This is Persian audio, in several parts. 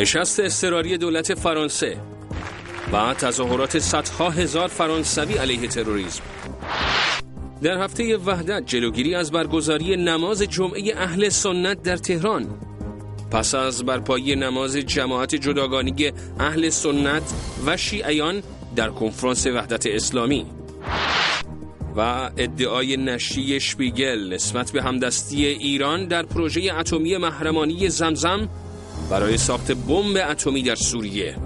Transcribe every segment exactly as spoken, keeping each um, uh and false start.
نشست اضطراری دولت فرانسه و تظاهرات صدها هزار فرانسوی علیه تروریسم. در هفته وحدت جلوگیری از برگزاری نماز جمعه اهل سنت در تهران. پس از برپایی نماز جماعت جداگانگی اهل سنت و شیعیان در کنفرانس وحدت اسلامی و ادعای نشریه شپیگل نسبت به همدستی ایران در پروژه اتمی محرمانی زمزم برای ساخت بمب اتمی در سوریه.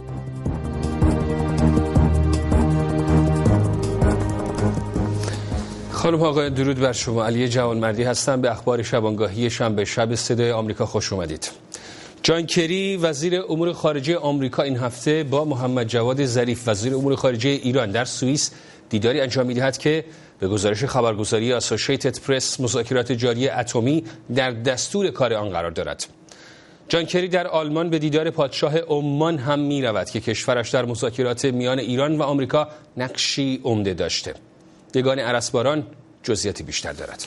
خانم آقای درود بر شما. علی جوانمردی هستم. به اخبار شبانگاهی شنبه شب صدای آمریکا خوش اومدید. جان کری وزیر امور خارجه آمریکا این هفته با محمد جواد ظریف وزیر امور خارجه ایران در سوئیس دیداری انجام می‌دهد که به گزارش خبرگزاری اسوسییتد پرس مذاکرات جاری اتمی در دستور کار آن قرار دارد. جان کری در آلمان به دیدار پادشاه عمان هم می‌رود که کشورش در مذاکرات میان ایران و آمریکا نقشی عمده داشته. یگان ارسباران جزئیاتی بیشتر دارد.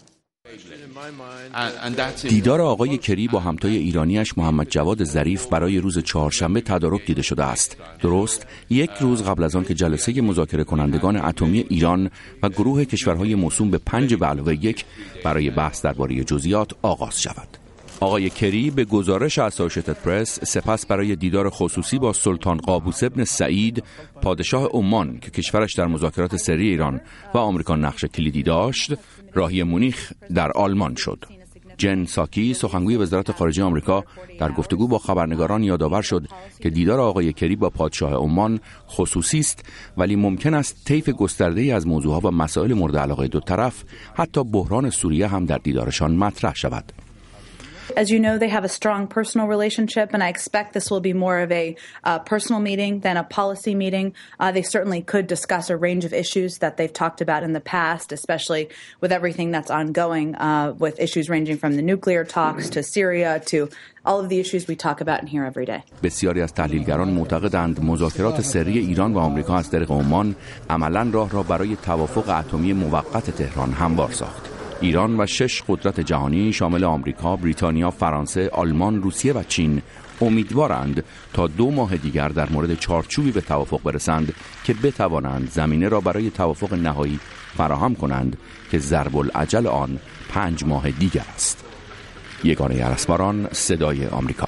دیدار آقای کری با همتای ایرانیش محمد جواد ظریف برای روز چهارشنبه تدارک دیده شده است. درست یک روز قبل از آن که جلسه مذاکره کنندگان اتمی ایران و گروه کشورهای موسوم به پنج به علاوه یک برای بحث درباره جزئیات آغاز شود. آقای کری به گزارش اسوسییتد پرس سپس برای دیدار خصوصی با سلطان قابوس ابن سعید پادشاه عمان که کشورش در مذاکرات سری ایران و آمریکا نقش کلیدی داشت راهی مونیخ در آلمان شد. جن ساکی سخنگوی وزارت خارجه آمریکا در گفتگو با خبرنگاران یادآور شد که دیدار آقای کری با پادشاه عمان خصوصی است ولی ممکن است طیف گسترده‌ای از موضوعها و مسائل مورد علاقه دو طرف حتی بحران سوریه هم در دیدارشان مطرح شود. As you know, they have a strong personal relationship, and I expect this will be more of a uh, personal meeting than a policy meeting. Uh, they certainly could discuss a range of issues that they've talked about in the past, especially with everything that's ongoing, uh, with issues ranging from the nuclear talks to Syria to all of the issues we talk about in here every day. بسیاری از تحلیلگران معتقدند مذاکرات سری ایران و آمریکا از طریق عمان عملاً راه را برای توافق اتمی موقت تهران هموار ساخت. ایران و شش قدرت جهانی شامل آمریکا، بریتانیا، فرانسه، آلمان، روسیه و چین امیدوارند تا دو ماه دیگر در مورد چارچوبی به توافق برسند که بتوانند زمینه را برای توافق نهایی فراهم کنند که ضرب الاجل آن پنج ماه دیگر است. یگانه ارسباران، صدای آمریکا.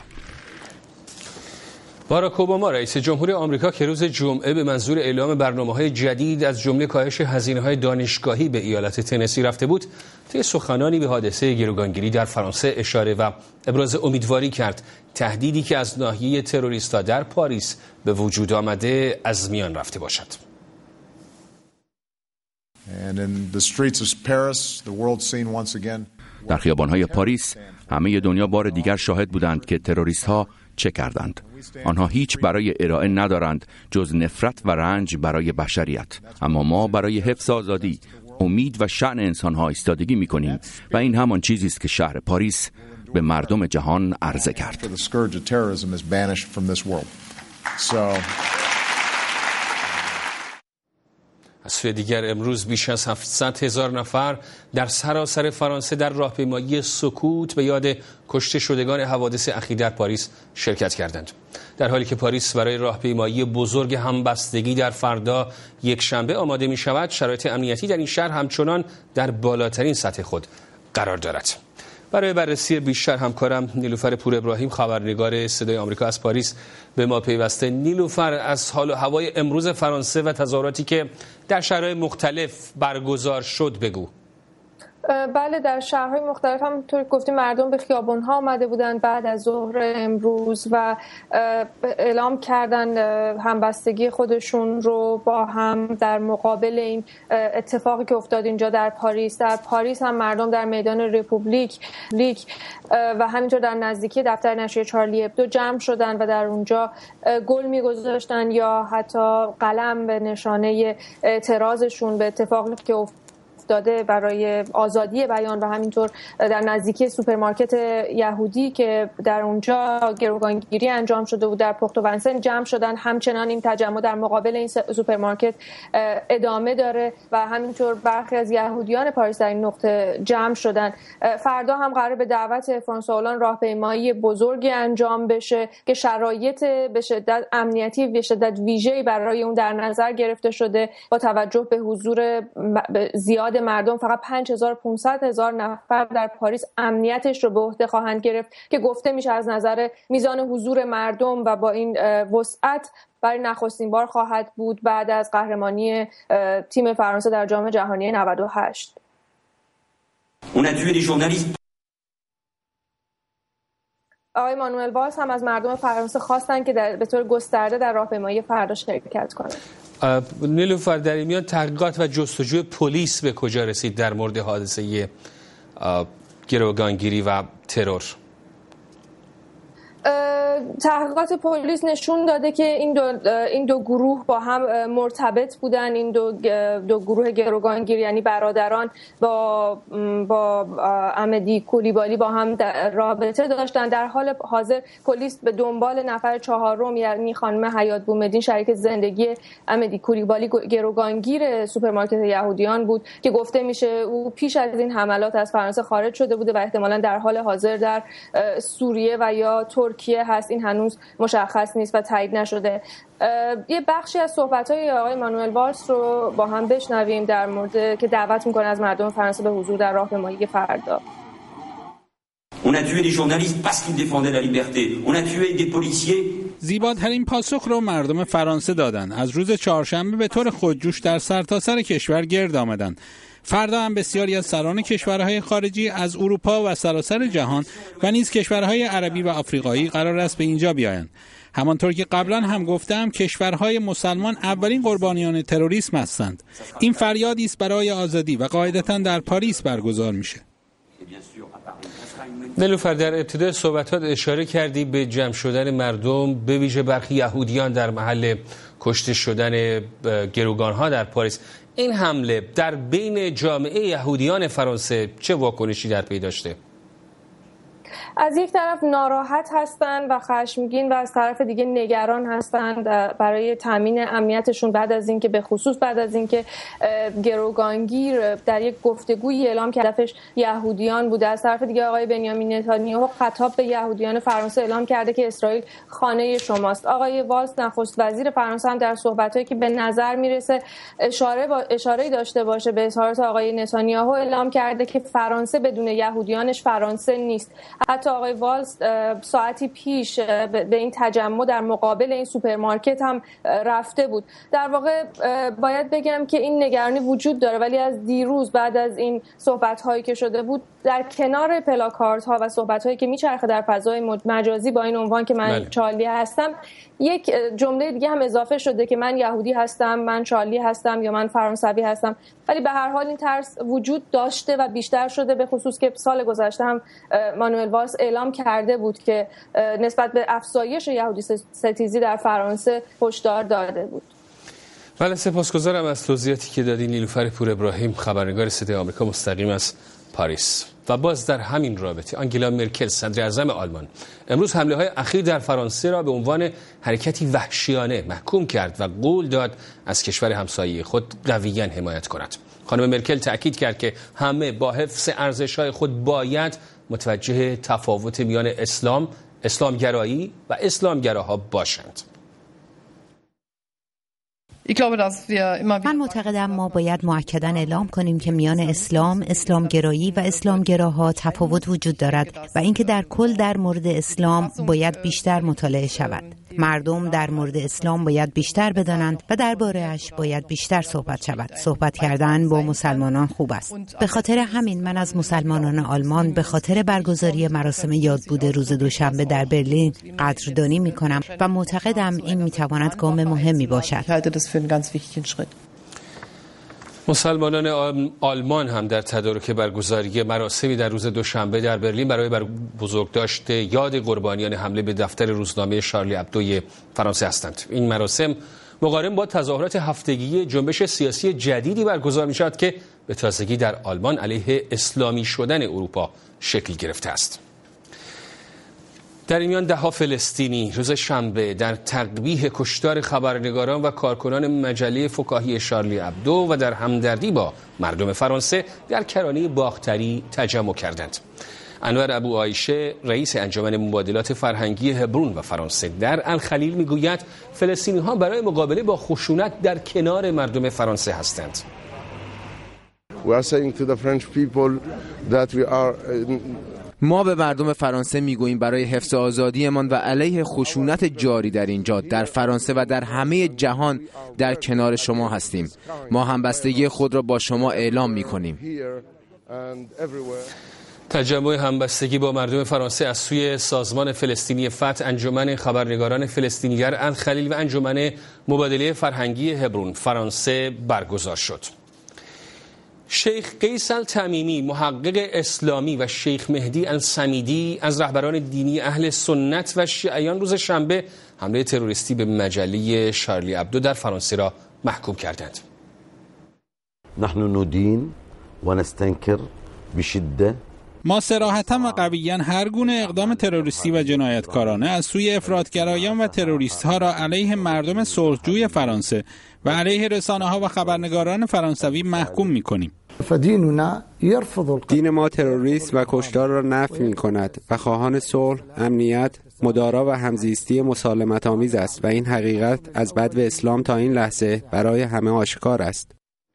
باراک اوباما رئیس جمهور آمریکا که روز جمعه به منظور اعلام برنامه‌های جدید از جمله کاهش هزینه‌های دانشگاهی به ایالت تنسی رفته بود، طی سخنانی به حادثه گروگانگیری در فرانسه اشاره و ابراز امیدواری کرد تهدیدی که از ناحیه تروریست‌ها در پاریس به وجود آمده از میان رفته باشد. در خیابان‌های پاریس همه دنیا بار دیگر شاهد بودند که تروریست‌ها چه کردند. آنها هیچ برای ارائه ندارند جز نفرت و رنج برای بشریت، اما ما برای حفظ آزادی، امید و شأن انسان‌ها ایستادگی می‌کنیم و این همان چیزی است که شهر پاریس به مردم جهان عرضه کرد. از سوی دیگر امروز بیش از هفتصد هزار نفر در سراسر فرانسه در راهپیمایی سکوت به یاد کشته شدگان حوادث اخیر در پاریس شرکت کردند. در حالی که پاریس برای راهپیمایی بزرگ همبستگی در فردا یک شنبه آماده می شود، شرایط امنیتی در این شهر همچنان در بالاترین سطح خود قرار دارد. برای بررسی بیشتر همکارم نیلوفر پور ابراهیم خبرنگار صدای آمریکا از پاریس به ما پیوسته. نیلوفر، از حال و هوای امروز فرانسه و تظاهراتی که در شهرهای مختلف برگزار شد بگو. بله، در شهرهای مختلف هم طور گفتیم مردم به خیابان‌ها آمده بودند بعد از ظهر امروز و اعلام کردن همبستگی خودشون رو با هم در مقابل این اتفاقی که افتاد اینجا در پاریس. در پاریس هم مردم در میدان رپوبلیک و همینطور در نزدیکی دفتر نشریه چارلی ابدو جمع شدن و در اونجا گل می‌گذاشتن یا حتی قلم به نشانه اعتراضشون به اتفاقی که افتاد افتاده برای آزادی بیان و همینطور در نزدیکی سوپرمارکت یهودی که در اونجا گروگانگیری انجام شده بود در پخت و ونسن جمع شدن. همچنان این تجمع در مقابل این سوپرمارکت ادامه داره و همینطور برخی از یهودیان پاریس در این نقطه جمع شدن. فردا هم قرار به دعوت فرانسوا هولند راهپیمایی بزرگی انجام بشه که شرایط به شدت امنیتی به شدت ویژه‌ای برای اون در نظر گرفته شده با توجه به حضور زیاد مردم. فقط پنج هزار و پانصد هزار نفر در پاریس امنیتش رو به عهده خواهند گرفت که گفته میشه از نظر میزان حضور مردم و با این وسعت برای نخستین بار خواهد بود بعد از قهرمانی تیم فرانسه در جام جهانی نود و هشت. آقای مانوئل والز هم از مردم فرانسه خواستن که در به طور گسترده در راهپیمایی فردا شرکت کنند. نیلوفر، در این میان تحقیقات و جستجوی پلیس به کجا رسید در مورد حادثه گروگانگیری و ترور؟ تحقیقات پلیس نشون داده که این دو این دو گروه با هم مرتبط بودن. این دو دو گروه گروگانگیر یعنی برادران با با احمدی کولیبالی با هم رابطه داشتن. در حال حاضر پلیس به دنبال نفر چهارم یعنی خانم حیات بومدین شریک زندگی احمدی کولیبالی گروگانگیر سوپرمارکت یهودیان بود که گفته میشه او پیش از این حملات از فرانسه خارج شده بوده و احتمالاً در حال حاضر در سوریه و یا ترکیه هست. این هنوز مشخص نیست و تایید نشده. یه بخشی از صحبت‌های آقای مانوئل والز رو با هم بشنویم در مورد که دعوت می‌کنه از مردم فرانسه به حضور در راهپیمایی فردا. زیباترین پاسخ رو مردم فرانسه دادن. از روز چهارشنبه به طور خودجوش در سرتاسر کشور گرد آمدند. فردا هم بسیاری از سران کشورهای خارجی از اروپا و سراسر جهان و نیز کشورهای عربی و آفریقایی قرار است به اینجا بیایند. همانطور که قبلا هم گفتم کشورهای مسلمان اولین قربانیان تروریسم هستند. این فریادی است برای آزادی و قاعدتاً در پاریس برگزار میشه. نیلوفر، در ابتدای صحبتات اشاره کردی به جمع شدن مردم به ویژه برخی یهودیان در محل کشته شدن گروگانها در پاریس. این حمله در بین جامعه یهودیان فرانسه چه واکنشی در پی داشته؟ از یک طرف ناراحت هستند و خشمگین و از طرف دیگه نگران هستند برای تامین امنیتشون بعد از اینکه به خصوص بعد از اینکه گروگانگیر در یک گفتگویی اعلام کرد هدفش یهودیان بوده. از طرف دیگه آقای بنیامین نتانیاهو خطاب به یهودیان فرانسه اعلام کرده که اسرائیل خانه شماست. آقای والز نخست وزیر فرانسه هم در صحبتایی که به نظر میرسه اشاره با اشاره داشته باشه به اظهارات آقای نتانیاهو اعلام کرده که فرانسه بدون یهودیانش فرانسه نیست. حتی آقای والز ساعتی پیش به این تجمع در مقابل این سوپرمارکت هم رفته بود. در واقع باید بگم که این نگرانی وجود داره، ولی از دیروز بعد از این صحبت‌هایی که شده بود در کنار پلاکاردها و صحبت‌هایی که میچرخه در فضای مجازی با این عنوان که من بله. چارلی هستم، یک جمله دیگه هم اضافه شده که من یهودی هستم، من چارلی هستم یا من فرانسوی هستم. ولی به هر حال این ترس وجود داشته و بیشتر شده، به خصوص که سال گذشته هم مانوئل والز اعلام کرده بود که نسبت به افزایش یهودی ستیزی در فرانسه هشدار داده بود. بله، سپاسگزارم از توضیحاتی که دادی نیلوفر پور ابراهیم، خبرنگار صدای آمریکا مستقیم از پاریس. و باز در همین رابطه آنگلا مرکل صدر اعظم آلمان امروز حمله های اخیر در فرانسه را به عنوان حرکتی وحشیانه محکوم کرد و قول داد از کشور همسایه خود قویاً حمایت کند. خانم مرکل تأکید کرد که همه با حفظ ارزش‌های خود باید متوجه تفاوت میان اسلام، اسلامگرایی و اسلامگراها باشند. من معتقدم ما باید مؤکداً اعلام کنیم که میان اسلام، اسلامگرایی و اسلامگراها تفاوت وجود دارد و اینکه در کل در مورد اسلام باید بیشتر مطالعه شود. مردم در مورد اسلام باید بیشتر بدانند و درباره‌اش باید بیشتر صحبت شود. صحبت کردن با مسلمانان خوب است. به خاطر همین من از مسلمانان آلمان به خاطر برگزاری مراسم یادبود روز دوشنبه در برلین قدردانی می‌کنم و معتقدم این می‌تواند گام مهمی باشد. مسلمانان آلمان هم در تدارک برگزاری مراسمی در روز دوشنبه در برلین برای بر بزرگداشت یاد قربانیان حمله به دفتر روزنامه شارلی ابدو فرانسه هستند. این مراسم مقارن با تظاهرات هفتگی جنبش سیاسی جدیدی برگزار می‌شود که به تازگی در آلمان علیه اسلامی شدن اروپا شکل گرفته است. در این میان ده‌ها فلسطینی روز شنبه در تقبیح کشتار خبرنگاران و کارکنان مجله فکاهی شارلی ابدو و در همدردی با مردم فرانسه در کرانه باختری تجمع کردند. انور ابو عایشه رئیس انجمن مبادلات فرهنگی هبرون و فرانسه در الخلیل میگوید فلسطینی‌ها برای مقابله با خشونت در کنار مردم فرانسه هستند. We are saying to the French people that we are ما به مردم فرانسه میگوییم برای حفظ آزادیمان و علیه خشونت جاری در اینجا در فرانسه و در همه جهان در کنار شما هستیم. ما همبستگی خود را با شما اعلام میکنیم. تجمع همبستگی با مردم فرانسه از سوی سازمان فلسطینی فتح، انجمن خبرنگاران فلسطینی در الخلیل و انجمن مبادله فرهنگی هبرون فرانسه برگزار شد. شیخ قیس التمیمی محقق اسلامی و شیخ مهدی السمیدی از رهبران دینی اهل سنت و شیعیان روز شنبه حمله تروریستی به مجله شارلی ابدو در فرانسه را محکوم کردند. نحن ندین و نستنکر بشده. ما صراحتاً و قویاً هر گونه اقدام تروریستی و جنایتکارانه از سوی افراطگرایان و تروریست‌ها را علیه مردم صلحجوی فرانسه و علیه رسانه‌ها و خبرنگاران فرانسوی محکوم می‌کنیم. دین ما تروریسم و کشتار را نفی می‌کند و خواهان صلح، امنیت، مدارا و همزیستی مسالمت آمیز است و این حقیقت از بدو اسلام تا این لحظه برای همه آشکار است.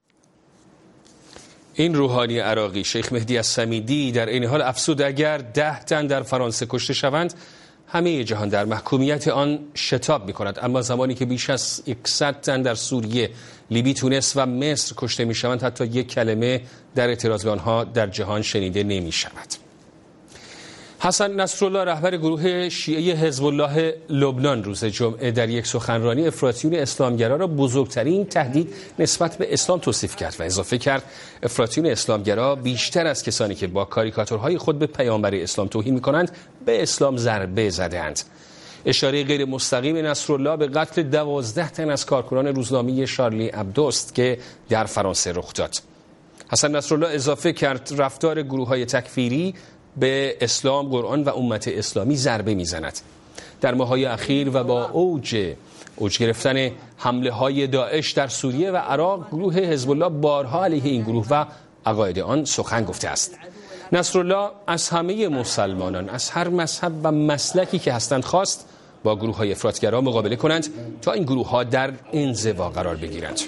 این روحانی عراقی شیخ مهدی السمیدی در این حال افزود اگر ده تن در فرانسه کشته شوند همه جهان در محکومیت آن شتاب می کند، اما زمانی که بیش از صد تن در سوریه، لیبی، تونس و مصر کشته می شوند حتی یک کلمه در اعتراض به آنها در جهان شنیده نمی شود. حسن نصرالله رهبر گروه شیعه حزب الله لبنان روز جمعه در یک سخنرانی افراطیون اسلامگرا را بزرگترین تهدید نسبت به اسلام توصیف کرد و اضافه کرد افراطیون اسلامگرا بیشتر از کسانی که با کاریکاتورهای خود به پیامبر اسلام توهین می‌کنند به اسلام ضربه زده‌اند. اشاره غیر مستقیم نصرالله به قتل دوازده تن از کارکنان روزنامه شارلی ابدو است که در فرانسه رخ داد. حسن نصرالله اضافه کرد رفتار گروه‌های تکفیری به اسلام، قرآن و امت اسلامی ضربه میزند. در ماه‌های اخیر و با اوج اوج گرفتن حمله های داعش در سوریه و عراق گروه حزب الله بارها علیه این گروه و عقاید آن سخن گفته است. نصرالله از همه مسلمانان از هر مذهب و مسلکی که هستند خواست با گروه‌های افراطگرا مقابله کنند تا این گروه‌ها در انزوا قرار بگیرند.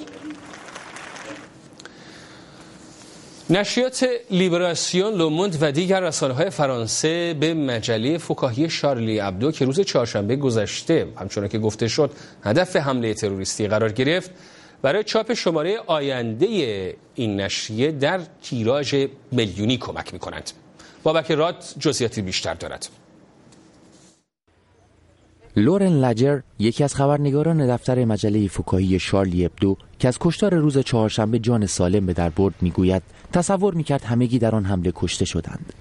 نشریات لیبراسیون، لوموند و دیگر رسانه‌های فرانسه به مجله فکاهی شارلی ابدو که روز چهارشنبه گذشته همچنان که گفته شد هدف حمله تروریستی قرار گرفت برای چاپ شماره آینده این نشریه در تیراژ میلیونی کمک می‌کنند. بابک راد جزئیاتی بیشتر دارد. لورن لجر یکی از خبرنگاران دفتر مجله فکاهی شارلی ابدو که از کشتار روز چهارشنبه جان سالم به در برد میگوید تصور میکرد همگی در آن حمله کشته شدند.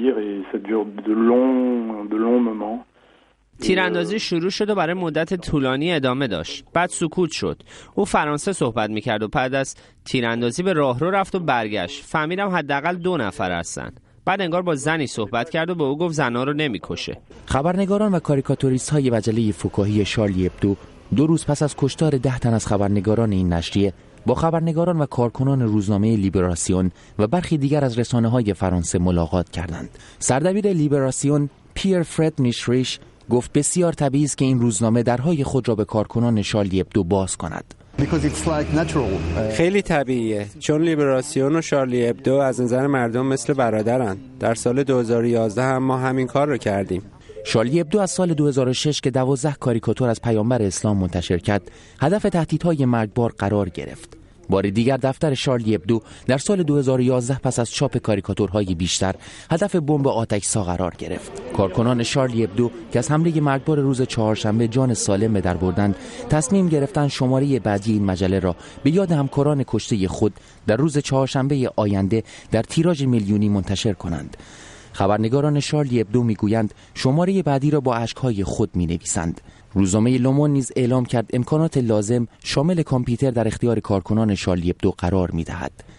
تیراندازی شروع شد و برای مدت طولانی ادامه داشت. بعد سکوت شد. او فرانسه صحبت میکرد و بعد از تیراندازی به راهرو رفت و برگشت. فهمیدم حداقل دو نفر هستند. بعد انگار با زنی صحبت کرد و به او گفت زنها رو نمیکشه. خبرنگاران و کاریکاتوریست های مجله فکاهی شارلی ابدو دو روز پس از کشتار ده تن از خبرنگاران این نشریه با خبرنگاران و کارکنان روزنامه لیبراسیون و برخی دیگر از رسانه‌های فرانسه ملاقات کردند. سردبیر لیبراسیون پیر فرد نیشریش گفت بسیار طبیعی است که این روزنامه درهای خود را به کارکنان شارلی ابدو باز کند. خیلی طبیعیه چون لیبراسیون و شارلی ابدو از نظر مردم مثل برادرن. در سال دو هزار و یازده هم ما همین کار رو کردیم. شارلی ابدو از سال دو هزار و شش که دوازده کاریکاتور از پیامبر اسلام منتشر کرد هدف تهدیدهای مرگبار قرار گرفت. بار دیگر دفتر شارلی ابدو در سال دو هزار و یازده پس از چاپ کاریکاتورهای بیشتر هدف بمب آتش‌سا قرار گرفت. کارکنان شارلی ابدو که از حمله مرگبار روز چهارشنبه جان سالم به در بردند تصمیم گرفتند شماره بعدی این مجله را به یاد همکاران کشته خود در روز چهارشنبه آینده در تیراژ میلیونی منتشر کنند. خبرنگاران شارلی ابدو میگویند شماره بعدی را با اشک‌های خود می‌نویسند. روزنامه لومون نیز اعلام کرد امکانات لازم شامل کامپیوتر در اختیار کارکنان شارلی ابدو قرار می‌دهد.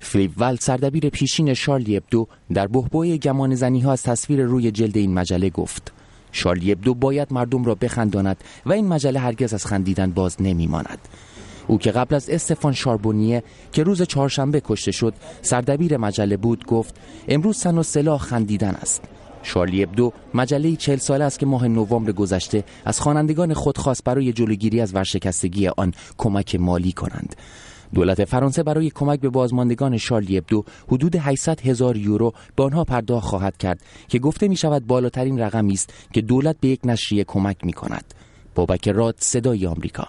فلیپ ول، سردبیر پیشین شارلی ابدو، در بحبوح گمان زنی ها از تصویر روی جلد این مجله گفت: شارلی ابدو باید مردم را بخنداند و این مجله هرگز از خندیدن باز نمیماند. او که قبل از استفان شاربونیه که روز چهارشنبه کشته شد سردبیر مجله بود، گفت امروز سن و سلاح خندیدن است. شارلی ابدو مجله چهل ساله است که ماه نوامبر گذشته از خوانندگان خود خواست برای جلوگیری از ورشکستگی آن کمک مالی کنند. دولت فرانسه برای کمک به بازماندگان شارلی ابدو حدود هشتصد هزار یورو به آنها پرداخت خواهد کرد که گفته می شود بالاترین رقمی است که دولت به یک نشریه کمک می کند. بابک راد، صدای آمریکا.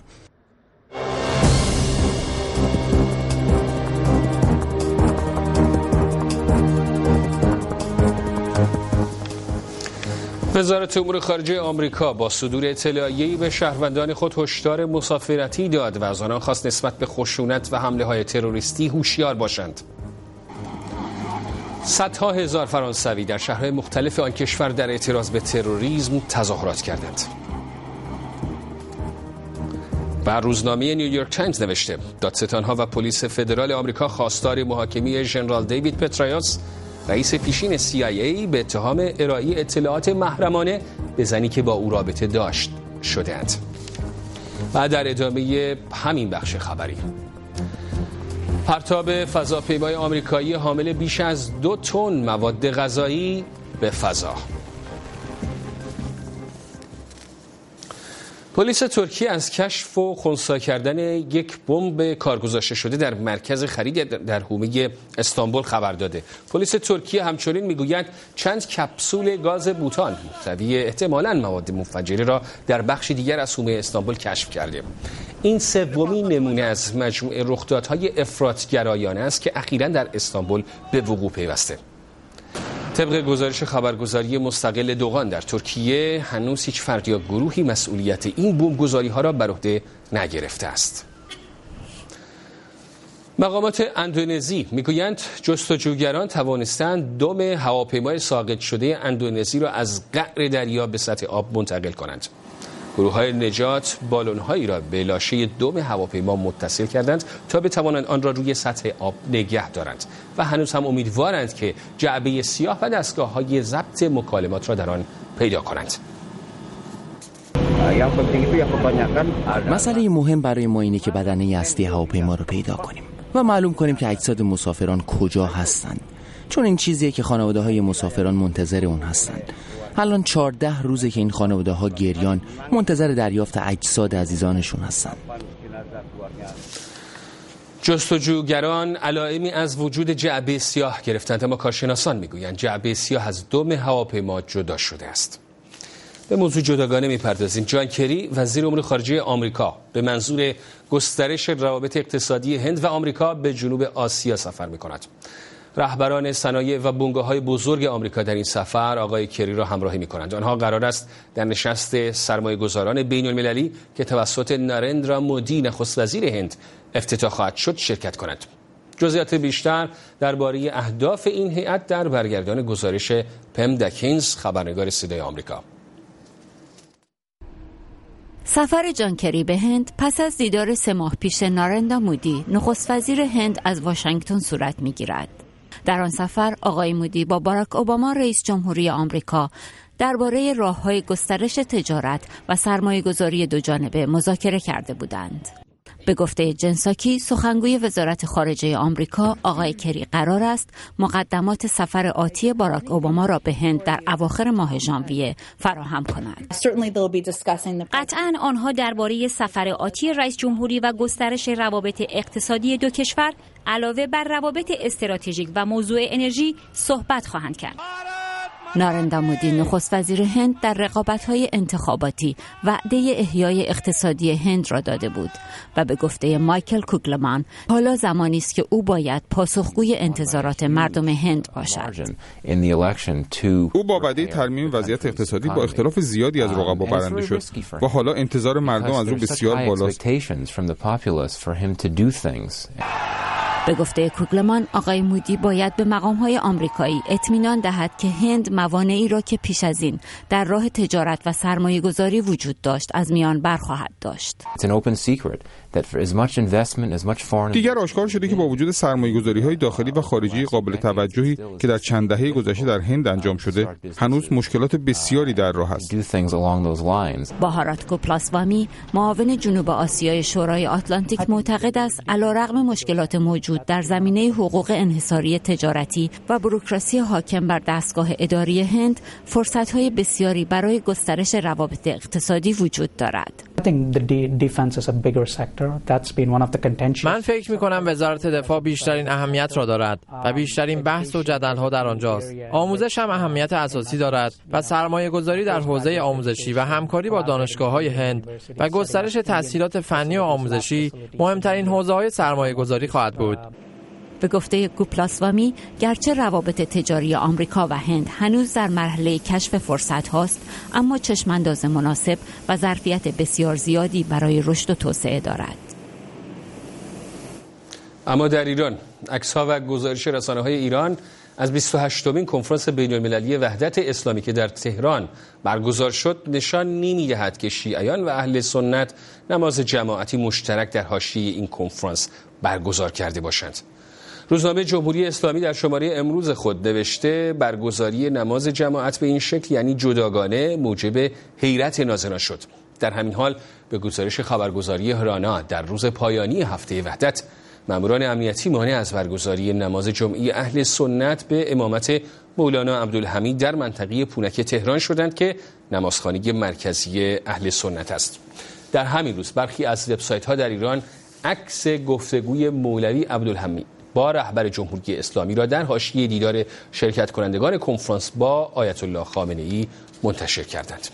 وزارت امور خارجه آمریکا با صدور اطلاعیه‌ای به شهروندان خود هشدار مسافرتی داد و از آنان خواست نسبت به خشونت و حمله‌های تروریستی هوشیار باشند. صدها هزار فرانسوی در شهرهای مختلف آن کشور در اعتراض به تروریسم تظاهرات کردند. و روزنامه نیویورک تایمز نوشته دادستان‌ها و پلیس فدرال آمریکا خواستار محاکمه ژنرال دیوید پترایوس، رئیس پیشین سی آی ای، به اتهام ارائه اطلاعات محرمانه به زنی که با او رابطه داشت شده‌اند. و در ادامه همین بخش خبری، پرتاب فضاپیمای آمریکایی حامل بیش از دو تن مواد غذایی به فضا. پلیس ترکیه از کشف و خنثی کردن یک بمب کارگذاشته شده در مرکز خرید در حومه استانبول خبر داده. پلیس ترکیه همچنین میگوید چند کپسول گاز بوتان محتوی احتمالاً مواد منفجره را در بخش دیگر از حومه استانبول کشف کرده. این سومین نمونه از مجموعه رخدادهای افراط‌گرایانه است که اخیراً در استانبول به وقوع پیوسته. طبق گزارش خبرگزاری مستقل دوغان، در ترکیه هنوز هیچ فرد یا گروهی مسئولیت این بمبگذاری‌ها را بر عهده نگرفته است. مقامات اندونزی میگویند جستجوگران توانستند دم هواپیمای ساقط شده اندونزی را از قعر دریا به سطح آب منتقل کنند. گروه‌های نجات بالون‌هایی را به لاشه دم هواپیما متصل کردند تا بتوانند آن را روی سطح آب نگه دارند و هنوز هم امیدوارند که جعبه سیاه و دستگاه‌های ضبط مکالمات را در آن پیدا کنند. مسئله مهم برای ما اینه که بدنه اصلی هواپیما رو پیدا کنیم و معلوم کنیم که اجساد مسافران کجا هستند، چون این چیزیه که خانواده‌های مسافران منتظر اون هستند. الان چهارده روزه که این خانواده‌ها گریان منتظر دریافت اجساد عزیزانشون هستند. جستجوگران علائمی از وجود جعبه سیاه گرفتند، اما کارشناسان میگویند جعبه سیاه از دم هواپیما جدا شده است. به موضوع جداگانه میپردازیم. جان کری، وزیر امور خارجه آمریکا، به منظور گسترش روابط اقتصادی هند و آمریکا به جنوب آسیا سفر میکند. رهبران صنایع و بنگاه‌های بزرگ آمریکا در این سفر آقای کری را همراهی می‌کنند. آنها قرار است در نشست سرمایه‌گذاران بین‌المللی که توسط نارندرا مودی نخست وزیر هند افتتاح خواهد شد شرکت کنند. جزئیات بیشتر درباره اهداف این هیئت در برگردان گزارش پم دکینز، خبرنگار صدای آمریکا. سفر جان کری به هند پس از دیدار سه ماه پیش نارندرا مودی نخست وزیر هند از واشنگتن صورت می‌گیرد. در آن سفر آقای مودی با باراک اوباما رئیس جمهوری آمریکا درباره راه‌های گسترش تجارت و سرمایه‌گذاری دوجانبه مذاکره کرده بودند. به گفته جنساکی، سخنگوی وزارت خارجه آمریکا، آقای کری قرار است مقدمات سفر آتی باراک اوباما را به هند در اواخر ماه ژانویه فراهم کند. قطعاً آنها درباره سفر آتی رئیس جمهوری و گسترش روابط اقتصادی دو کشور علاوه بر روابط استراتژیک و موضوع انرژی صحبت خواهند کرد. نارندرا مودی نخست وزیر هند در رقابت‌های انتخاباتی وعده احیای اقتصادی هند را داده بود و به گفته مایکل کوگلمان حالا زمانی است که او باید پاسخگوی انتظارات مردم هند باشد. او با وعده ترمیم وضعیت اقتصادی با اختلاف زیادی از رقبا برنده شد و حالا انتظار مردم از او بسیار بالاست. به گفته کوگلمان، آقای مودی باید به مقام‌های آمریکایی اطمینان دهد که هند موانعی را که پیش از این در راه تجارت و سرمایه‌گذاری وجود داشت از میان برخواهد داشت. دیگر آشکار شده که با وجود سرمایه‌گذاری‌های داخلی و خارجی قابل توجهی که در چند دهه گذشته در هند انجام شده، هنوز مشکلات بسیاری در راه است. باهارات کوپلاسوامی، معاون جنوب آسیای شورای آتلانتیک، معتقد است علیرغم مشکلات موجود در زمینه حقوق انحصاری تجارتی و بوروکراسی حاکم بر دستگاه اداری هند، فرصت‌های بسیاری برای گسترش روابط اقتصادی وجود دارد. من فکر می‌کنم وزارت دفاع بیشترین اهمیت را دارد و بیشترین بحث و جدل‌ها در آنجاست. آموزش هم اهمیت اساسی دارد و سرمایه‌گذاری در حوزه آموزشی و همکاری با دانشگاه‌های هند و گسترش تسهیلات فنی و آموزشی مهمترین حوزه‌های سرمایه‌گذاری خواهد بود. به گفته کوپلاسوامی، گرچه روابط تجاری آمریکا و هند هنوز در مرحله کشف فرصت هاست، اما چشمانداز مناسب و ظرفیت بسیار زیادی برای رشد و توسعه دارد. اما در ایران، عکس‌ها و گزارش رسانه‌های ایران از بیست و هشتمین کنفرانس بین‌المللی وحدت اسلامی که در تهران برگزار شد نشان نمی‌دهد که شیعیان و اهل سنت نماز جماعتی مشترک در حاشیه این کنفرانس برگزار کرده باشند. روزنامه جمهوری اسلامی در شماره امروز خود نوشته برگزاری نماز جماعت به این شکل یعنی جداگانه موجب حیرت ناظران شد. در همین حال به گزارش خبرگزاری رانا در روز پایانی هفته وحدت، ماموران امنیتی مانع از برگزاری نماز جمعی اهل سنت به امامت مولانا عبدالحمید در منطقه پونک تهران شدند که نمازخانه مرکزی اهل سنت است. در همین روز برخی از وبسایت‌ها در ایران عکس گفتگوی مولوی عبدالحمید با رهبر جمهوری اسلامی را در حاشیه دیدار شرکت کنندگان کنفرانس با آیت الله خامنه‌ای منتشر کردند.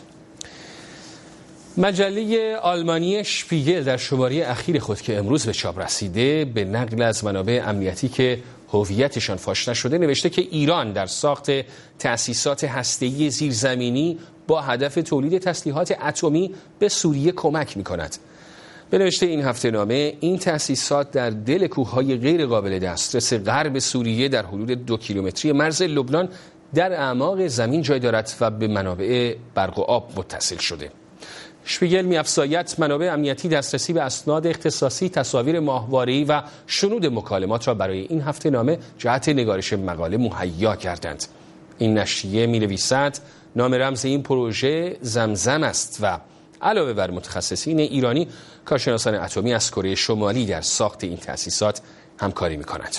مجله آلمانی شپیگل در شماره اخیر خود که امروز به چاپ رسیده به نقل از منابع امنیتی که هویتشان فاش نشده نوشته که ایران در ساخت تأسیسات هسته‌ای زیرزمینی با هدف تولید تسلیحات اتمی به سوریه کمک می‌کند. به نوشته این هفته نامه، این تأسیسات در دل کوههای غیر قابل دسترس غرب سوریه در حدود دو کیلومتری مرز لبنان در اعماق زمین جای دارد و به منابع برق و آب متصل شده. شپیگل می‌افزاید منابع امنیتی دسترسی به اسناد اختصاصی، تصاویر ماهواره‌ای و شنود مکالمات را برای این هفته نامه جهت نگارش مقاله مهیا کردند. این نشریه می‌نویسد نام رمز این پروژه زمزم است و علاوه بر متخصصین ایرانی، کارشناسان اتمی از کره شمالی در ساخت این تأسیسات همکاری می‌کنند.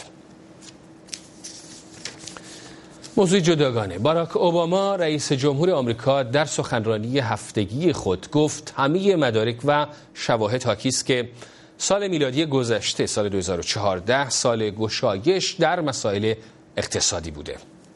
موضوع جداگانه. باراک اوباما رئیس جمهور آمریکا در سخنرانی هفتگی خود گفت همه مدارک و شواهد حاکی است که سال میلادی گذشته سال دو هزار و چهارده سال گشایش در مسائل اقتصادی بوده.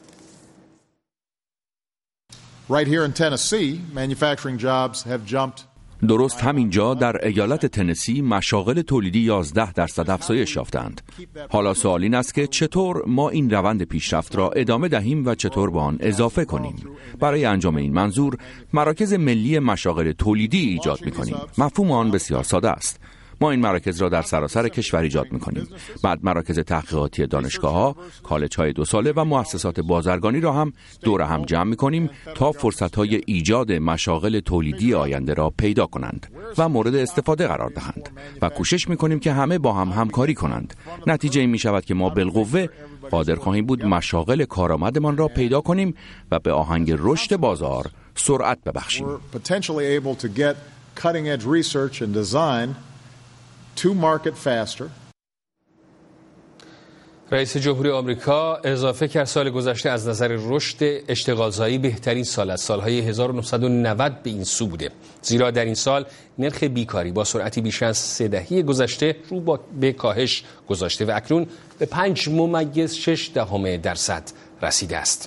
Right here in Tennessee, manufacturing jobs have jumped. درست همینجا در ایالت تنسی مشاغل تولیدی یازده درصد افزایش یافتند. حالا سوال این است که چطور ما این روند پیشرفت را ادامه دهیم و چطور به آن اضافه کنیم. برای انجام این منظور مراکز ملی مشاغل تولیدی ایجاد می‌کنیم. مفهوم آن بسیار ساده است. ما این مراکز را در سراسر کشور ایجاد می‌کنیم. بعد مراکز تحقیقاتی دانشگاه‌ها، کالج‌های دو ساله و مؤسسات بازرگانی را هم دور هم جمع می‌کنیم تا فرصت‌های ایجاد مشاغل تولیدی آینده را پیدا کنند و مورد استفاده قرار دهند و کوشش می‌کنیم که همه با هم همکاری کنند. نتیجه این می‌شود که ما بالقوه قادر خواهیم بود مشاغل کارآمدمان را پیدا کنیم و به آهنگ رشد بازار سرعت ببخشیم. To market faster. رئیس جمهوری آمریکا اضافه کرد سال گذشته از نظر رشد اشتغالزایی بهترین سال از سالهای هزار و نهصد و نود به این سو بوده، زیرا در این سال نرخ بیکاری با سرعتی بیش از سه دهه گذشته رو با به کاهش گذاشته و اکنون به پنج ممیز شش دهم درصد رسیده است.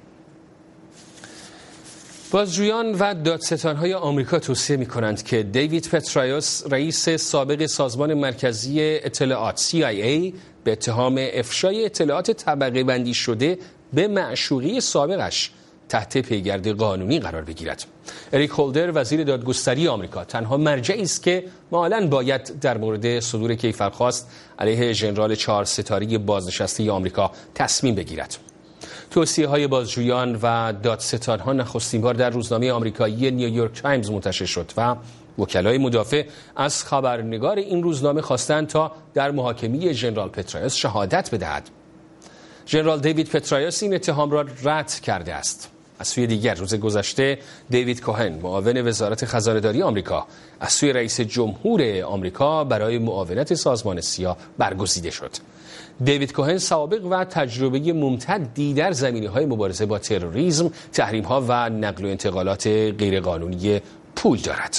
بازجویان و دادستان‌های آمریکا توصیه می‌کنند که دیوید پترایوس، رئیس سابق سازمان مرکزی اطلاعات سی آی ای، به اتهام افشای اطلاعات طبقه بندی شده به معشوقه سابقش تحت پیگرد قانونی قرار بگیرد. اریک هولدر وزیر دادگستری آمریکا تنها مرجعی است که معلن باید در مورد صدور کیفرخواست علیه ژنرال چهار ستاره بازنشسته آمریکا تصمیم بگیرد. توصیه‌های بازجویان و دادستان‌ها نخستین بار در روزنامه آمریکایی نیویورک تایمز منتشر شد و وکلای مدافع از خبرنگار این روزنامه خواستند تا در محاکمه ژنرال پترایوس شهادت بدهد. ژنرال دیوید پترایوس این اتهام را رد کرده است. از سوی دیگر روز گذشته دیوید کوهن معاون وزارت خزانه‌داری آمریکا از سوی رئیس جمهور آمریکا برای معاونت سازمان سیا برگزیده شد. دیوید کوهن سابق و تجربه ممتدی در زمینه‌های مبارزه با تروریسم، تحریم‌ها و نقل و انتقالات غیرقانونی پول دارد.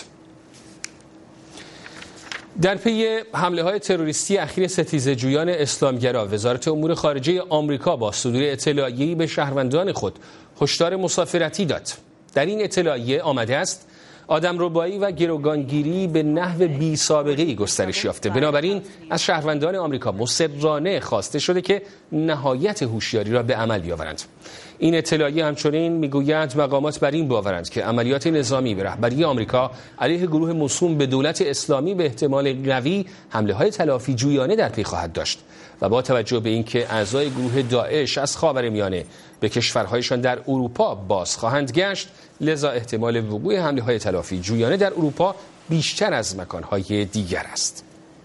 در پی حمله‌های تروریستی اخیر ستیزه‌جویان اسلامگرا، وزارت امور خارجه آمریکا با صدور اطلاعیه‌ای به شهروندان خود هشدار مسافرتی داد. در این اطلاعیه آمده است آدمربایی و گروگانگیری به نحو بی سابقه‌ای گسترش یافته. بنابراین از شهروندان آمریکا مصرانه خواسته شده که نهایت هوشیاری را به عمل بیاورند. این اطلاعیه همچنین میگوید مقامات بر این باورند که عملیات نظامی به رهبری آمریکا علیه گروه موسوم به دولت اسلامی به احتمال قوی حمله‌های تلافی جویانه در پی خواهد داشت و با توجه به اینکه اعضای گروه داعش از خاورمیانه به کشورهایشان در اروپا باز خواهند گشت، لذا احتمال وقوع حمله‌های تلافی جویانه در اروپا بیشتر از مکان‌های دیگر است.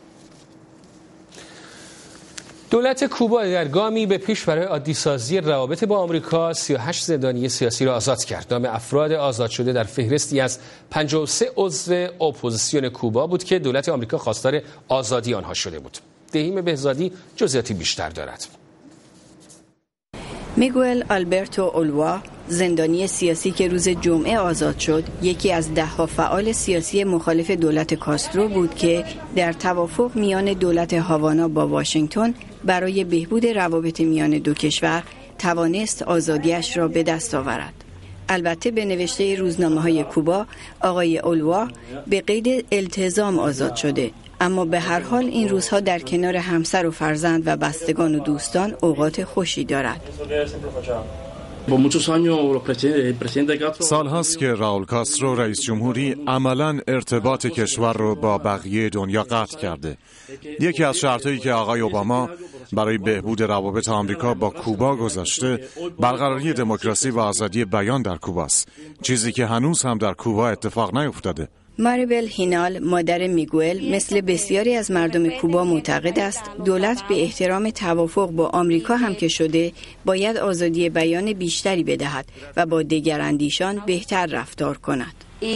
دولت کوبا در گامی به پیش برای عادی‌سازی روابط با آمریکا سی و هشت زندانی سیاسی را آزاد کرد. نام افراد آزاد شده در فهرستی از پنجاه و سه عضو اپوزیسیون کوبا بود که دولت آمریکا خواستار آزادی آنها شده بود. دهیم بهزادی جزئیاتی بیشتر دارد. میگوئل آلبرتو اولوا، زندانی سیاسی که روز جمعه آزاد شد، یکی از ده‌ها فعال سیاسی مخالف دولت کاسترو بود که در توافق میان دولت هاوانا با واشنگتن برای بهبود روابط میان دو کشور توانست آزادیش را به دست آورد. البته به نوشته روزنامه‌های کوبا، آقای اولوا به قید التزام آزاد شده، اما به هر حال این روزها در کنار همسر و فرزند و بستگان و دوستان اوقات خوشی دارد. سال هاست که راول کاسترو رئیس جمهوری عملاً ارتباط کشور رو با بقیه دنیا قطع کرده. یکی از شرطایی که آقای اوباما برای بهبود روابط آمریکا با کوبا گذاشته برقراری دموکراسی و آزادی بیان در کوباست، چیزی که هنوز هم در کوبا اتفاق نیفتاده. ماریبل هینال، مادر میگوئل، مثل بسیاری از مردم کوبا معتقد است دولت به احترام توافق با آمریکا هم که شده باید آزادی بیان بیشتری بدهد و با دگراندیشان بهتر رفتار کند.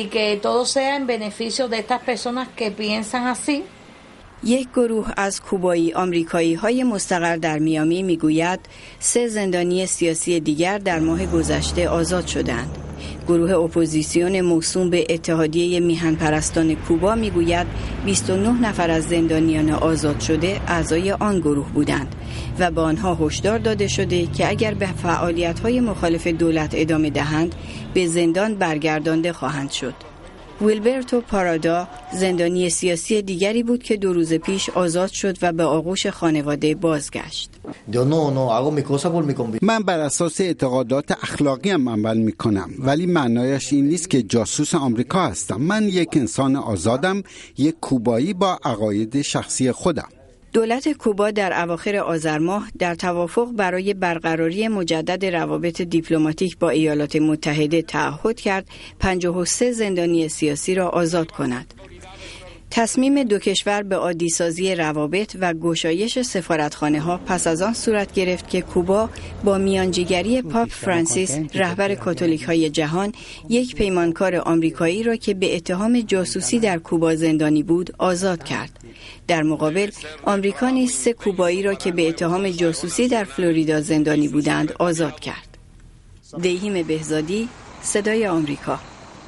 یک گروه از کوبایی آمریکایی های مستقر در میامی میگوید سه زندانی سیاسی دیگر در ماه گذشته آزاد شدند. گروه اپوزیسیون موسوم به اتحادیه میهن پرستان کوبا میگوید بیست و نه نفر از زندانیان آزاد شده اعضای آن گروه بودند و به آنها هشدار داده شده که اگر به فعالیت‌های مخالف دولت ادامه دهند به زندان برگردانده خواهند شد. ویلبرتو پارادا زندانی سیاسی دیگری بود که دو روز پیش آزاد شد و به آغوش خانواده بازگشت. من بر اساس اعتقادات اخلاقیم عمل می کنم، ولی معنایش این نیست که جاسوس آمریکا هستم. من یک انسان آزادم، یک کوبایی با عقاید شخصی خودم. دولت کوبا در اواخر آذر ماه در توافق برای برقراری مجدد روابط دیپلماتیک با ایالات متحده تعهد کرد پنجاه و سه زندانی سیاسی را آزاد کند. تصمیم دو کشور به عادی‌سازی روابط و گشایش سفارتخانه‌ها پس از آن صورت گرفت که کوبا با میانجیگری پاپ فرانسیس رهبر کاتولیک‌های جهان یک پیمانکار آمریکایی را که به اتهام جاسوسی در کوبا زندانی بود آزاد کرد. در مقابل آمریکا نیز سه کوبایی را که به اتهام جاسوسی در فلوریدا زندانی بودند آزاد کرد. دیهیم بهزادی، صدای آمریکا.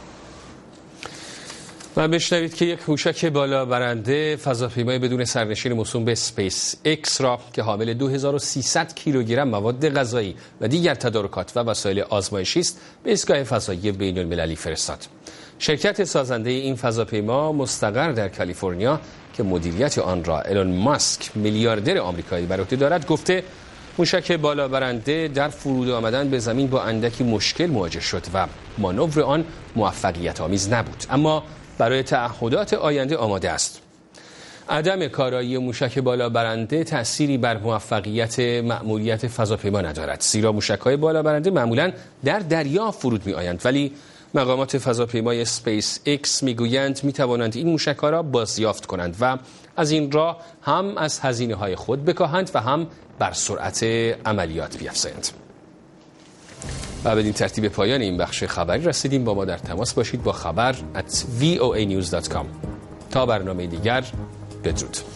و بشنوید که یک موشک بالا برنده فضاپیمای بدون سرنشین موسوم به اسپیس ایکس را که حامل دو هزار و سیصد کیلوگرم مواد غذایی و دیگر تدارکات و وسایل آزمایشی است به ایستگاه فضایی بین المللی فرستاد. شرکت سازنده این فضاپیما مستقر در کالیفرنیا که مدیریت آن را ایلون ماسک میلیاردر آمریکایی بر عهده دارد گفته موشک بالا برنده در فرود آمدن به زمین با اندکی مشکل مواجه شد و مانور آن موفقیت آمیز نبود، اما برای تعهدات آینده آماده است. عدم کارایی موشک بالا برنده تأثیری بر موفقیت مأموریت فضاپیما ندارد، زیرا موشک‌های بالا برنده معمولاً در دریا فرود می‌آیند، ولی مقامات فضاپیمای اسپیس ایکس میگویند میتوانند این موشک‌ها را بازیافت کنند و از این راه هم از هزینه‌های خود بکاهند و هم بر سرعت عملیات بیفزایند. و بدین ترتیب پایان این بخش خبری رسیدیم. با ما در تماس باشید با خبر at وی او ای نیوز دات کام. تا برنامه دیگر بدرود.